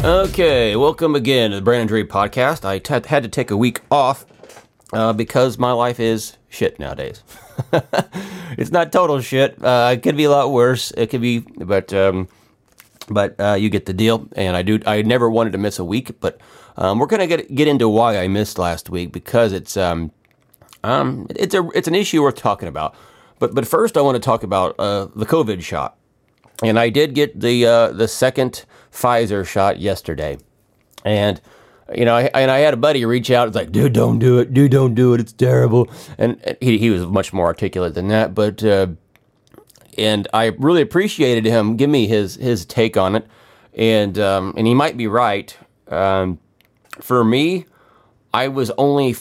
Okay, welcome again to the Brandon Dre podcast. I had to take a week off because my life is shit nowadays. It's not total shit. It could be a lot worse. It could be, but you get the deal. And I never wanted to miss a week, but we're gonna get into why I missed last week because it's an issue worth talking about. But first, I want to talk about the COVID shot. And I did get the second Pfizer shot yesterday, and I had a buddy reach out. It's like, dude, don't do it. Dude, don't do it. It's terrible. And he was much more articulate than that. But and I really appreciated him give me his take on it, and he might be right. For me, I was only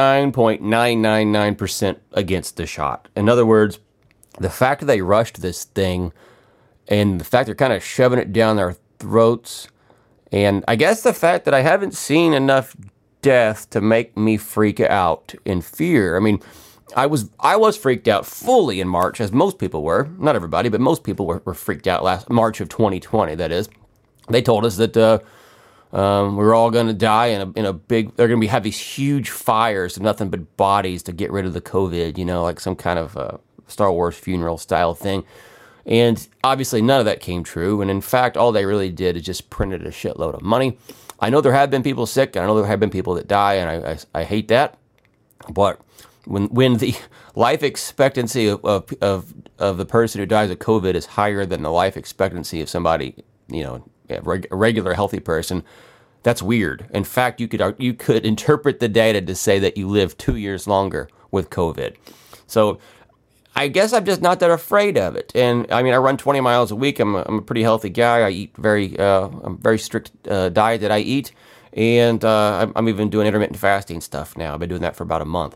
49.999% against the shot. In other words, the fact that they rushed this thing, and the fact they're kind of shoving it down their throats, and I guess the fact that I haven't seen enough death to make me freak out in fear. I mean, I was freaked out fully in March, as most people were. Not everybody, but most people were freaked out last March of 2020, that is. They told us that we were all going to die in a big, they're going to have these huge fires of nothing but bodies to get rid of the COVID, like some kind of Star Wars funeral style thing. And obviously none of that came true. And in fact, all they really did is just printed a shitload of money. I know there have been people sick. I know there have been people that die, and I hate that. But when the life expectancy of the person who dies of COVID is higher than the life expectancy of somebody, a regular healthy person, that's weird. In fact, you could interpret the data to say that you live 2 years longer with COVID. So I guess I'm just not that afraid of it. And I mean, I run 20 miles a week. I'm a pretty healthy guy. I eat I'm very strict diet that I eat. And I'm even doing intermittent fasting stuff now. I've been doing that for about a month.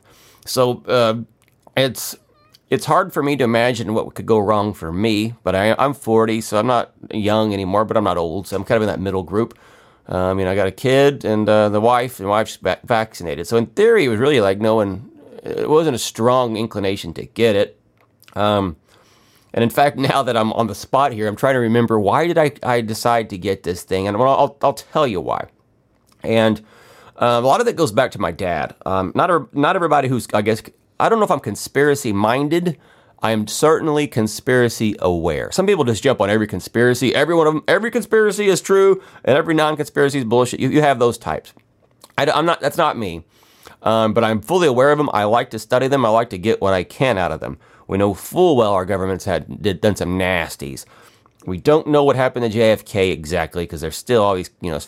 So it's hard for me to imagine what could go wrong for me. But I'm 40, so I'm not young anymore, but I'm not old. So I'm kind of in that middle group. I got a kid and the wife's vaccinated. So in theory, it was really like it wasn't a strong inclination to get it. And in fact, now that I'm on the spot here, I'm trying to remember, why did I decide to get this thing? And I'll tell you why. And a lot of that goes back to my dad. Not everybody who's, I guess, I don't know if I'm conspiracy minded. I am certainly conspiracy aware. Some people just jump on every conspiracy. Every conspiracy is true, and every non-conspiracy is bullshit. You have those types. That's not me. But I'm fully aware of them. I like to study them. I like to get what I can out of them. We know full well our government's done some nasties. We don't know what happened to JFK exactly, because there's still all these,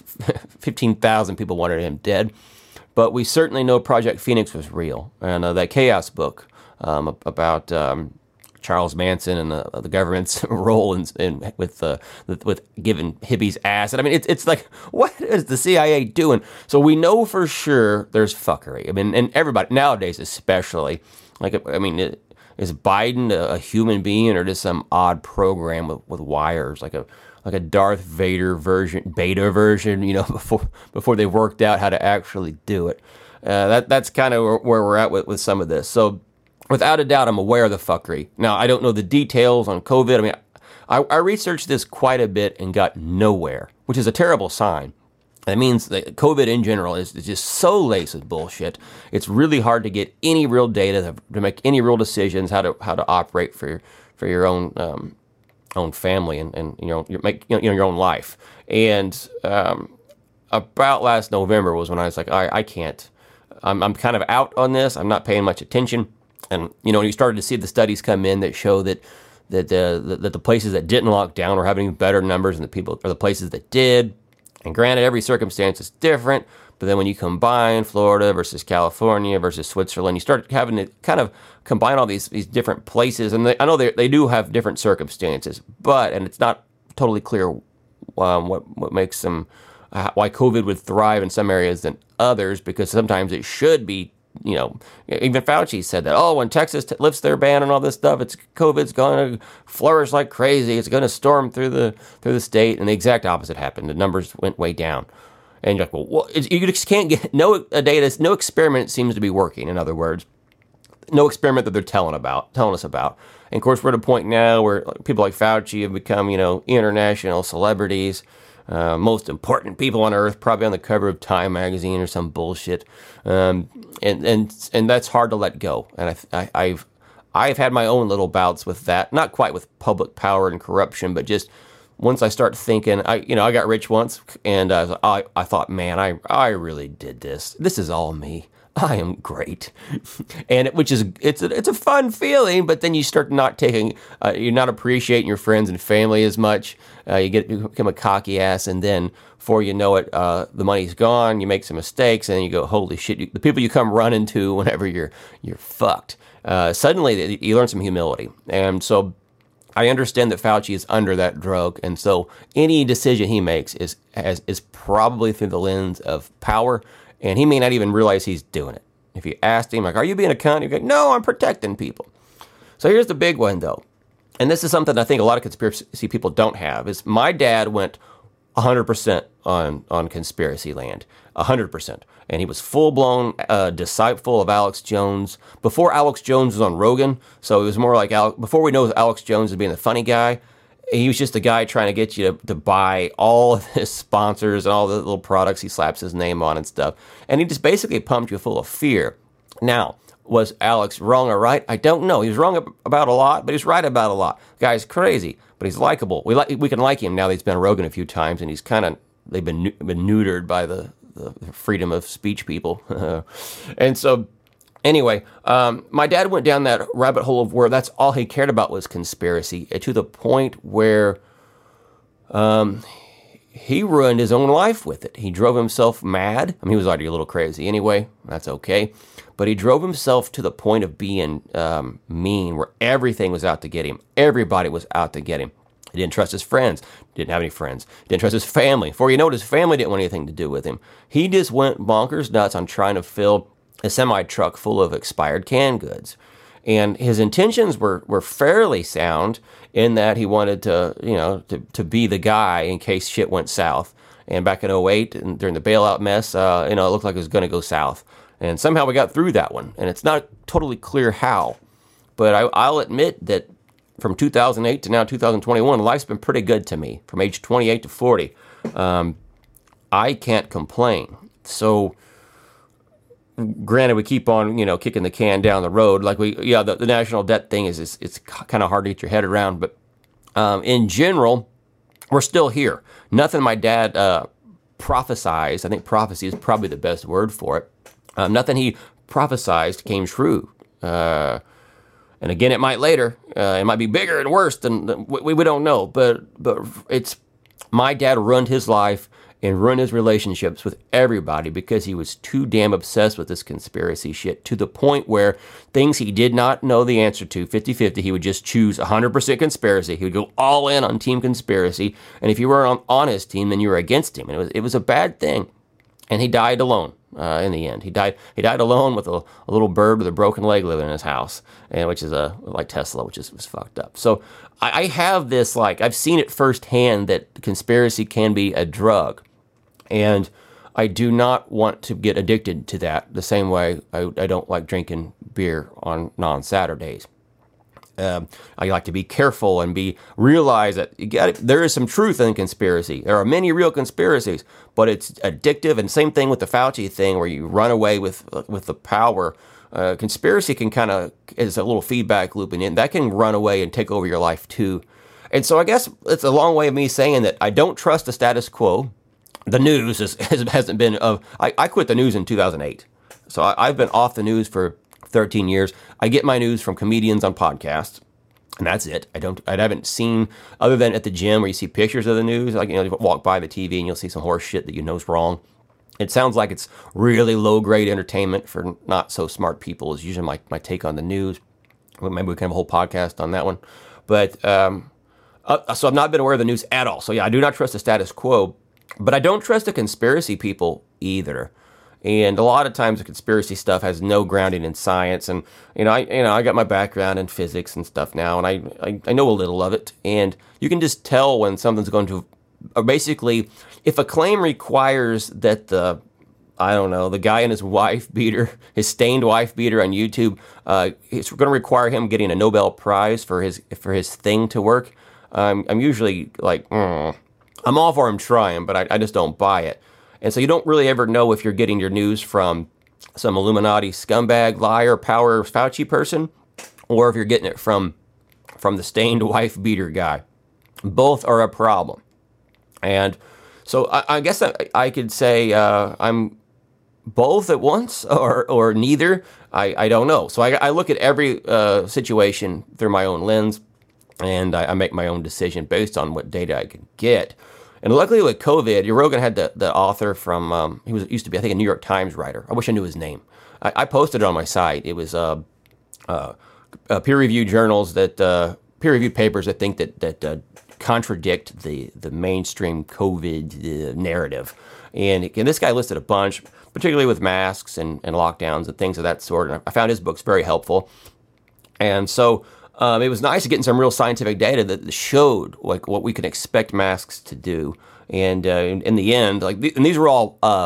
15,000 people wanted him dead. But we certainly know Project Phoenix was real. And that Chaos book about Charles Manson and the government's role with giving hippies acid. I mean, it's like, what is the CIA doing? So we know for sure there's fuckery. I mean, and everybody nowadays, especially, is Biden a human being or just some odd program with wires, like a Darth Vader beta version, before they worked out how to actually do it. That's kind of where we're at with some of this. So without a doubt, I'm aware of the fuckery. Now, I don't know the details on COVID. I mean, I researched this quite a bit and got nowhere, which is a terrible sign. That means that COVID in general is just so laced with bullshit. It's really hard to get any real data to make any real decisions how to operate for your own family and your own life. And about last November was when I was like, I can't. I'm kind of out on this. I'm not paying much attention. And when you started to see the studies come in that show that the places that didn't lock down were having better numbers than the places that did. And granted, every circumstance is different, but then when you combine Florida versus California versus Switzerland, you start having to kind of combine all these different places. And I know they do have different circumstances, and it's not totally clear what makes them, why COVID would thrive in some areas than others, because sometimes it should be, even Fauci said that, when Texas lifts their ban and all this stuff, COVID's going to flourish like crazy. It's going to storm through the state. And the exact opposite happened. The numbers went way down. And you're like, well, you just can't get, no experiment seems to be working. In other words, no experiment that they're telling us about. And of course, we're at a point now where people like Fauci have become, international celebrities. most important people on earth, probably on the cover of Time magazine or some bullshit. And that's hard to let go. And I've had my own little bouts with that, not quite with public power and corruption, but just once I start thinking, I got rich once, and I thought, man, I really did this. This is all me. I am great, and it's a fun feeling. But then you start you're not appreciating your friends and family as much. You become a cocky ass, and then before you know it, the money's gone. You make some mistakes, and then you go, holy shit! The people you come running to whenever you're fucked. Suddenly, you learn some humility, and so I understand that Fauci is under that drug, and so any decision he makes is probably through the lens of power. And he may not even realize he's doing it. If you asked him, like, are you being a cunt? He'd go, no, I'm protecting people. So here's the big one, though. And this is something I think a lot of conspiracy people don't have, is my dad went 100% on conspiracy land. 100%. And he was full-blown disciple of Alex Jones before Alex Jones was on Rogan. So it was more like, before we know Alex Jones as being the funny guy, he was just a guy trying to get you to buy all of his sponsors and all the little products he slaps his name on and stuff. And he just basically pumped you full of fear. Now, was Alex wrong or right? I don't know. He was wrong about a lot, but he's right about a lot. The guy's crazy, but he's likable. We can like him now that he's been Rogan a few times, and they've been neutered by the freedom of speech people. And so, anyway, my dad went down that rabbit hole of where that's all he cared about was conspiracy, to the point where he ruined his own life with it. He drove himself mad. I mean, he was already a little crazy anyway. That's okay. But he drove himself to the point of being mean, where everything was out to get him. Everybody was out to get him. He didn't trust his friends. Didn't have any friends. He didn't trust his family. Before you know it, his family didn't want anything to do with him. He just went bonkers nuts on trying to fill a semi-truck full of expired canned goods. And his intentions were fairly sound in that he wanted to be the guy in case shit went south. And back in 2008, and during the bailout mess, it looked like it was going to go south. And somehow we got through that one. And it's not totally clear how. But I'll admit that from 2008 to now 2021, life's been pretty good to me. From age 28 to 40. I can't complain. So, granted, we keep on, kicking the can down the road. Like the national debt thing it's kind of hard to get your head around. But in general, we're still here. Nothing my dad prophesized. I think prophecy is probably the best word for it. Nothing he prophesized came true. And again, it might later. It might be bigger and worse than we don't know. But it's my dad ruined his life and ruined his relationships with everybody because he was too damn obsessed with this conspiracy shit, to the point where things he did not know the answer to, 50-50, he would just choose 100% conspiracy. He would go all in on team conspiracy. And if you were on his team, then you were against him. And it was a bad thing. And he died alone. In the end, he died alone with a little bird with a broken leg living in his house, and which is like Tesla, which was fucked up. So I have this, I've seen it firsthand that conspiracy can be a drug, and I do not want to get addicted to that the same way I don't like drinking beer on non-Saturdays. I like to be careful and realize that there is some truth in conspiracy. There are many real conspiracies, but it's addictive. And same thing with the Fauci thing, where you run away with the power. Conspiracy can kind of, is a little feedback looping in. That can run away and take over your life too. And so I guess it's a long way of me saying that I don't trust the status quo. The news hasn't been I quit the news in 2008. So I've been off the news for 13 years. I get my news from comedians on podcasts, and that's it. I haven't seen, other than at the gym where you see pictures of the news, you walk by the TV and you'll see some horse shit that you know's wrong. It sounds like it's really low-grade entertainment for not so smart people is usually my take on the news. Maybe we can have a whole podcast on that one. But so I've not been aware of the news at all. So yeah, I do not trust the status quo, but I don't trust the conspiracy people either. And a lot of times the conspiracy stuff has no grounding in science. And, I got my background in physics and stuff now, and I know a little of it. And you can just tell when something's going to, basically, if a claim requires that the guy in his wife beater, his stained wife beater on YouTube, it's going to require him getting a Nobel Prize for his thing to work. I'm usually like, I'm all for them trying, but I just don't buy it. And so you don't really ever know if you're getting your news from some Illuminati scumbag, liar, power Fauci person, or if you're getting it from the stained wife beater guy. Both are a problem. And so I guess I could say I'm both at once or neither. I don't know. So I look at every situation through my own lens, and I make my own decision based on what data I can get. And luckily with COVID, Rogan had the author from, he used to be, I think, a New York Times writer. I wish I knew his name. I posted it on my site. It was peer-reviewed journals peer-reviewed papers that think that contradict the mainstream COVID narrative. And this guy listed a bunch, particularly with masks and lockdowns and things of that sort. And I found his books very helpful. And so it was nice getting some real scientific data that showed like what we can expect masks to do. And in the end, and these were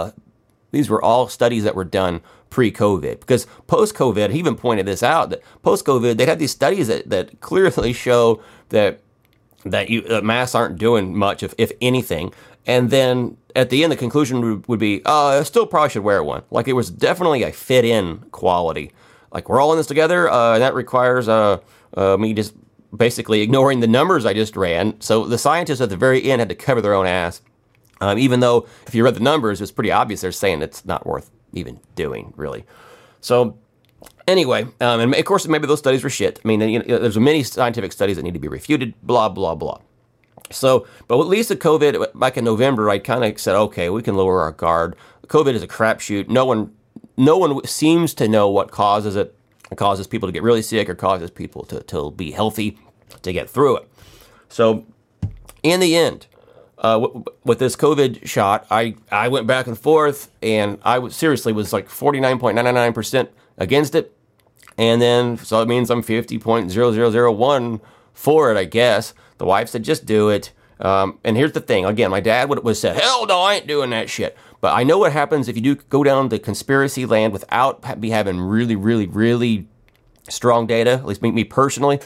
all studies that were done pre-COVID, because post-COVID, he even pointed this out, that post-COVID, they'd have these studies that clearly show that masks aren't doing much, if anything. And then at the end, the conclusion would be, I still probably should wear one. Like, it was definitely a fit-in quality. Like, we're all in this together, and that requires me just basically ignoring the numbers I just ran. So the scientists at the very end had to cover their own ass, even though if you read the numbers, it's pretty obvious they're saying it's not worth even doing, really. So anyway, and of course, maybe those studies were shit. I mean, there's many scientific studies that need to be refuted, blah, blah, blah. So, but at least with COVID, back in November, I kind of said, okay, we can lower our guard. COVID is a crapshoot. No one seems to know what causes it. It causes people to get really sick or causes people to be healthy, to get through it. So in the end, with this COVID shot, I went back and forth, and I was like 49.999% against it. And then, so it means I'm 50.0001 for it, I guess. The wife said, just do it. And here's the thing. Again, my dad would have said, hell no, I ain't doing that shit. But I know what happens if you do go down the conspiracy land without having really, really, really strong data, at least me personally.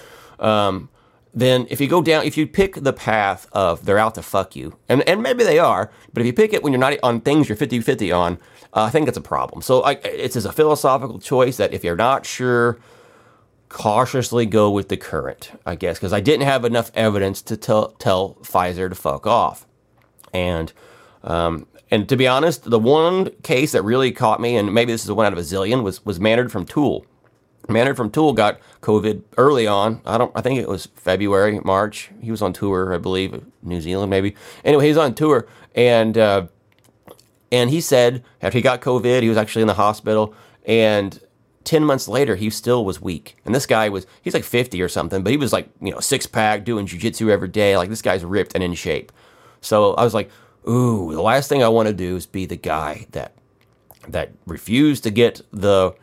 Then if you pick the path of they're out to fuck you, and maybe they are, but if you pick it when you're not on things you're 50-50 on, I think it's a problem. So it's a philosophical choice that if you're not sure, cautiously go with the current, I guess, because I didn't have enough evidence to tell Pfizer to fuck off. And to be honest, the one case that really caught me, and maybe this is the one out of a zillion, was Maynard from Tool. Maynard from Tool got COVID early on. I think it was February, March. He was on tour, I believe, New Zealand maybe. Anyway, he was on tour, and he said after he got COVID, he was actually in the hospital, and 10 months later, he still was weak. And this guy he's like 50 or something, but he was like, six pack, doing jiu-jitsu every day. Like, this guy's ripped and in shape. So I was like, ooh, the last thing I want to do is be the guy that refused to get the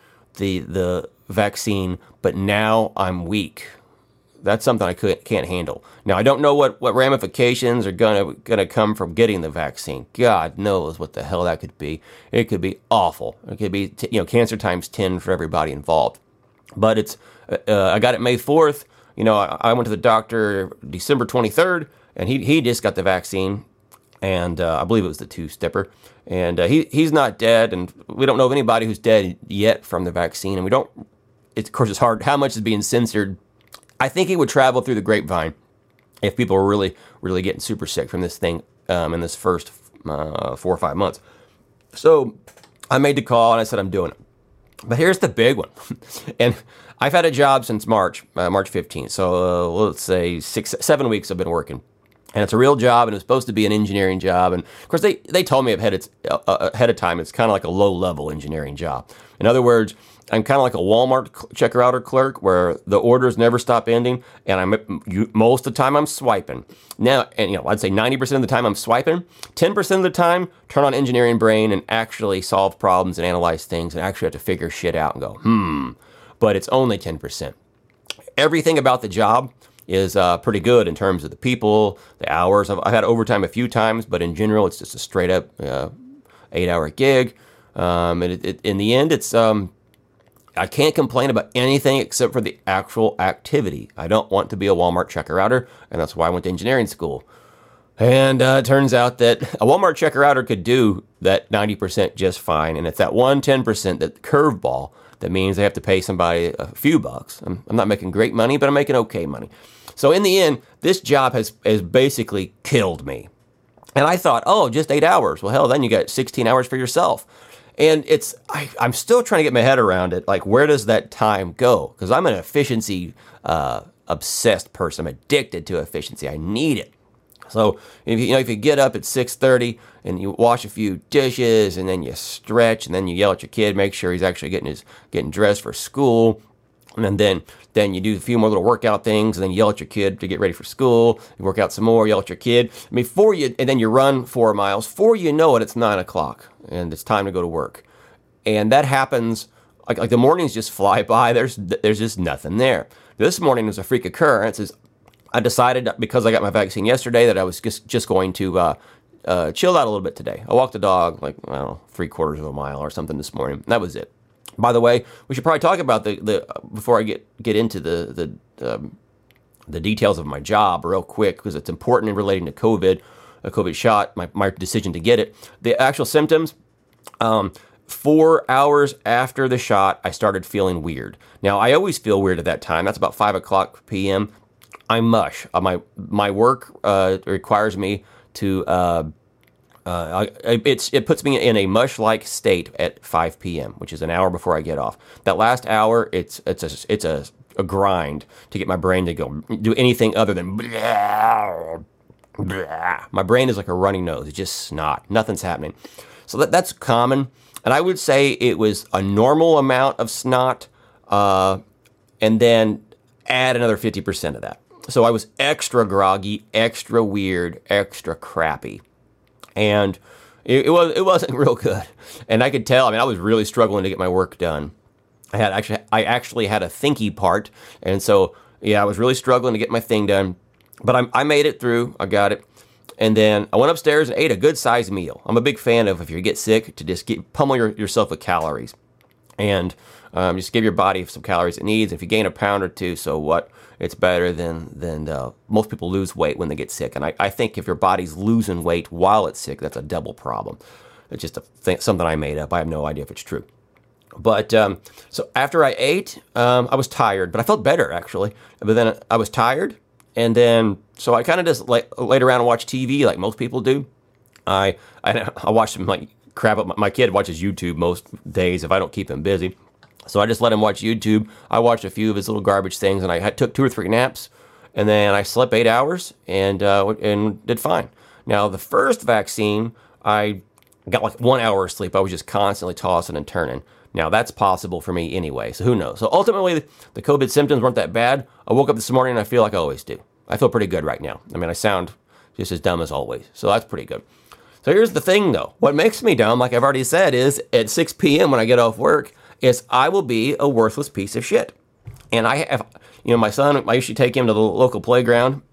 vaccine, but now I'm weak. That's something I can't handle. Now, I don't know what ramifications are gonna come from getting the vaccine. God knows what the hell that could be. It could be awful. It could be cancer times 10 for everybody involved. But it's I got it May 4th. I went to the doctor December 23rd, and he just got the vaccine, and I believe it was the two-stepper. And he's not dead, and we don't know of anybody who's dead yet from the vaccine. And of course, it's hard. How much is being censored? I think he would travel through the grapevine if people were really, really getting super sick from this thing in this first 4 or 5 months. So I made the call, and I said, I'm doing it. But here's the big one. And I've had a job since March 15th. So let's say 7 weeks I've been working. And it's a real job, and it's supposed to be an engineering job. And of course, they told me ahead of time it's kind of like a low-level engineering job. In other words, I'm kind of like a Walmart checker-outer clerk where the orders never stop ending, and most of the time I'm swiping. Now, and I'd say 90% of the time I'm swiping. 10% of the time, turn on engineering brain and actually solve problems and analyze things and actually have to figure shit out and go, But it's only 10%. Everything about the job is pretty good in terms of the people, the hours. I've had overtime a few times, but in general, it's just a straight-up 8-hour gig. And in the end, it's I can't complain about anything except for the actual activity. I don't want to be a Walmart checker-outer, and that's why I went to engineering school. And it turns out that a Walmart checker outer could do that 90% just fine. And it's that 10%, that curveball, that means they have to pay somebody a few bucks. I'm not making great money, but I'm making okay money. So in the end, this job has basically killed me. And I thought, oh, just 8 hours. Well, hell, then you got 16 hours for yourself. And I'm still trying to get my head around it. Like, where does that time go? Because I'm an efficiency obsessed person. I'm addicted to efficiency. I need it. So if you get up at 6:30 and you wash a few dishes and then you stretch and then you yell at your kid, make sure he's actually getting dressed for school, and then you do a few more little workout things and then you yell at your kid to get ready for school. You work out some more, yell at your kid, and then you run 4 miles. Before you know it, it's 9 o'clock and it's time to go to work, and that happens. Like the mornings just fly by. There's just nothing there. This morning was a freak occurrence. I decided, because I got my vaccine yesterday, that I was just going to chill out a little bit today. I walked the dog like, I don't know, 3/4 of a mile or something this morning. That was it. By the way, we should probably talk about the before I get into the details of my job real quick, because it's important in relating to COVID, a COVID shot, my decision to get it. The actual symptoms, 4 hours after the shot, I started feeling weird. Now, I always feel weird at that time. That's about 5 o'clock p.m. I mush. My work requires me to. It puts me in a mush-like state at 5 p.m., which is an hour before I get off. That last hour, it's a grind to get my brain to go do anything other than blah, blah. My brain is like a runny nose. It's just snot. Nothing's happening. So that's common, and I would say it was a normal amount of snot, and then add another 50% of that. So I was extra groggy, extra weird, extra crappy. And it wasn't real good. And I could tell, I was really struggling to get my work done. I actually had a thinky part. And so, yeah, I was really struggling to get my thing done. But I made it through. I got it. And then I went upstairs and ate a good-sized meal. I'm a big fan of, if you get sick, to just pummel yourself with calories. And just give your body some calories it needs. If you gain a pound or two, so what? It's better than most people lose weight when they get sick. And I think if your body's losing weight while it's sick, that's a double problem. It's just something I made up. I have no idea if it's true. But so after I ate, I was tired, but I felt better actually. But then I was tired, and then so I kind of just laid around and watched TV like most people do. I watched some crap. My kid watches YouTube most days if I don't keep him busy. So I just let him watch YouTube. I watched a few of his little garbage things, and I took 2 or 3 naps, and then I slept 8 hours and did fine. Now, the first vaccine, I got like 1 hour of sleep. I was just constantly tossing and turning. Now, that's possible for me anyway, so who knows? So ultimately, the COVID symptoms weren't that bad. I woke up this morning, and I feel like I always do. I feel pretty good right now. I sound just as dumb as always, so that's pretty good. So here's the thing, though. What makes me dumb, like I've already said, is at 6 p.m. when I get off work, is I will be a worthless piece of shit. And I have, my son, I usually take him to the local playground,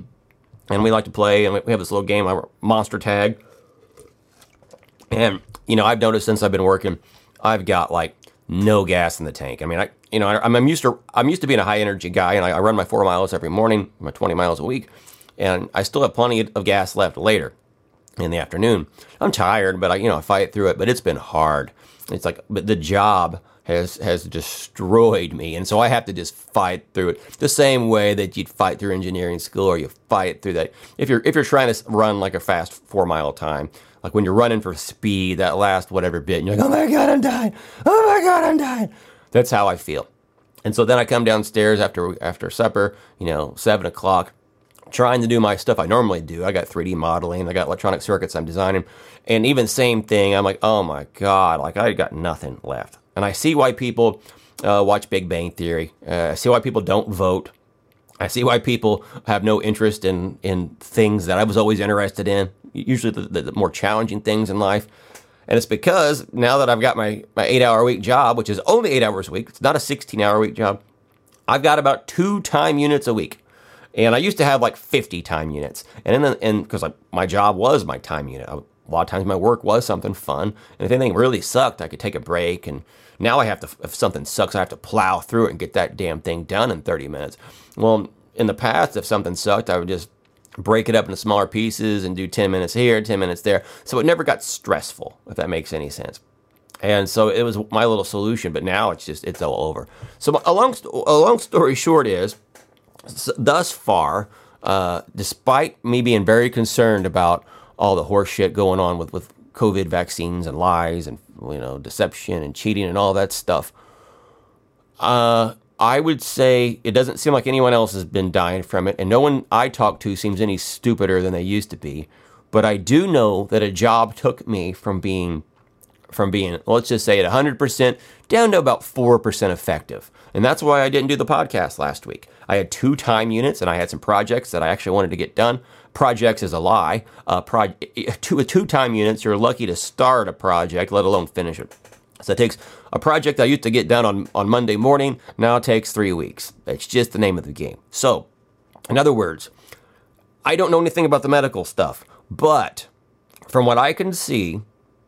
and we like to play, and we have this little game, Monster Tag. And, I've noticed since I've been working, I've got like no gas in the tank. I'm used to being a high energy guy, and I run my 4 miles every morning, my 20 miles a week, and I still have plenty of gas left later in the afternoon. I'm tired, but I fight through it, but it's been hard. It's like, but the job has destroyed me, and so I have to just fight through it the same way that you'd fight through engineering school, or you fight through that if you're trying to run like a fast 4 mile time, like when you're running for speed, that last whatever bit, and you're like, oh my god, I'm dying, oh my god, I'm dying. That's how I feel. And so then I come downstairs after supper, 7 o'clock, trying to do my stuff I normally do. I got 3D modeling, I got electronic circuits I'm designing, and even same thing, I'm like, oh my god, like I got nothing left. And I see why people watch Big Bang Theory. I see why people don't vote. I see why people have no interest in things that I was always interested in, usually the more challenging things in life. And it's because now that I've got my 8-hour week job, which is only 8 hours a week, it's not a 16-hour week job, I've got about 2 time units a week. And I used to have like 50 time units. And because my job was my time unit. A lot of times my work was something fun. And if anything really sucked, I could take a break. And now if something sucks, I have to plow through it and get that damn thing done in 30 minutes. Well, in the past, if something sucked, I would just break it up into smaller pieces and do 10 minutes here, 10 minutes there. So it never got stressful, if that makes any sense. And so it was my little solution, but now it's all over. So a long story short is, thus far, despite me being very concerned about all the horse shit going on with COVID vaccines and lies and deception and cheating and all that stuff, I would say it doesn't seem like anyone else has been dying from it, and no one I talk to seems any stupider than they used to be. But I do know that a job took me from being, let's just say, at 100% down to about 4% effective. And that's why I didn't do the podcast last week. I had 2 time units, and I had some projects that I actually wanted to get done. Projects is a lie. With 2 time units, you're lucky to start a project, let alone finish it. So it takes a project I used to get done on Monday morning, now it takes 3 weeks. It's just the name of the game. So, in other words, I don't know anything about the medical stuff, but from what I can see,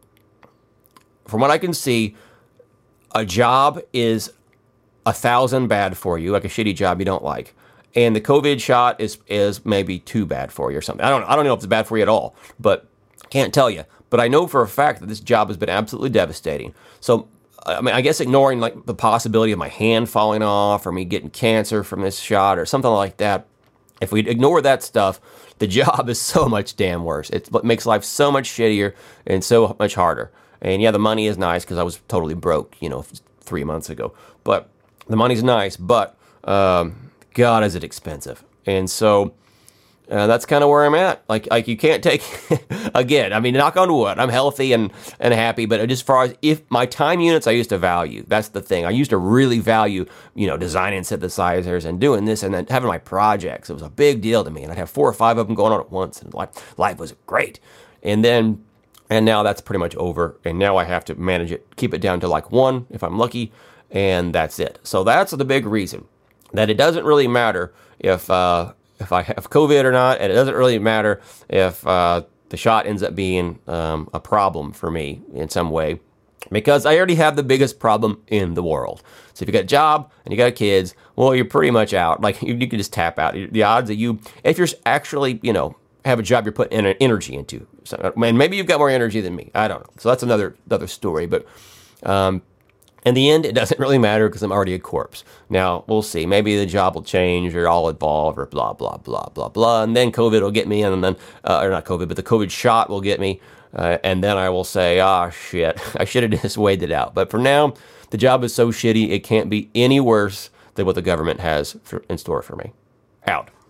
a job is 1,000 bad for you, like a shitty job you don't like. And the COVID shot is maybe 2 bad for you or something. I don't know if it's bad for you at all, but can't tell you. But I know for a fact that this job has been absolutely devastating. So, I guess ignoring like the possibility of my hand falling off or me getting cancer from this shot or something like that, if we ignore that stuff, the job is so much damn worse. It makes life so much shittier and so much harder. And yeah, the money is nice because I was totally broke, 3 months ago. But the money's nice, but God, is it expensive. And so that's kind of where I'm at. Like you can't take, again, I mean, knock on wood, I'm healthy and happy, but as far as if my time units, I used to value. That's the thing. I used to really value, designing synthesizers and doing this and then having my projects. It was a big deal to me. And I'd have 4 or 5 of them going on at once. And life was great. And now that's pretty much over. And now I have to manage it, keep it down to like 1 if I'm lucky. And that's it. So that's the big reason that it doesn't really matter if I have COVID or not, and it doesn't really matter if the shot ends up being a problem for me in some way, because I already have the biggest problem in the world. So if you got a job and you got kids, well, you're pretty much out. Like you can just tap out. The odds that if you're actually, have a job you're putting energy into, so, and maybe you've got more energy than me. I don't know. So that's another story. But in the end, it doesn't really matter because I'm already a corpse. Now, we'll see. Maybe the job will change or I'll evolve or blah, blah, blah, blah, blah. And then COVID will get me, and then, or not COVID, but the COVID shot will get me. And then I will say, shit, I should have just waited it out. But for now, the job is so shitty, it can't be any worse than what the government has in store for me. Out.